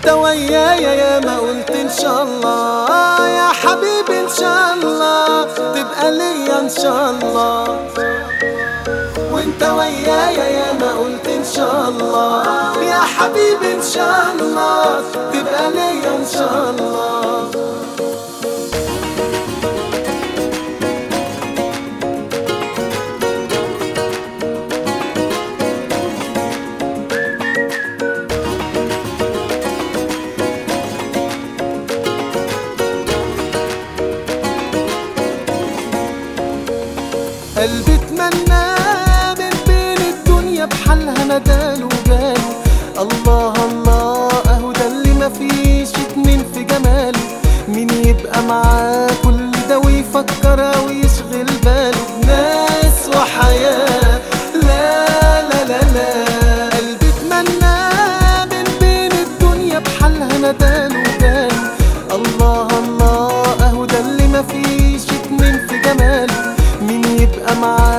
وانت ويايا يا ما قلت ان شاء الله يا حبيبي ان شاء الله تبقى ليا ان شاء الله. وانت ويايا يا ما قلت ان شاء الله يا حبيبي ان شاء الله تبقى ليا ان شاء الله. قلبي اتمنى من بين الدنيا بحالها نداله وجاله. الله الله اهو ده اللي مفيش اتنين في جماله. مين يبقى معاه كل ده ويفكر او يشغل باله بناس وحياة؟ لا لا لا لا. قلبي اتمنى من بين الدنيا بحالها نداله وجاله. الله الله اهو ده اللي مفيش اتنين في جماله. مين يبقى معاه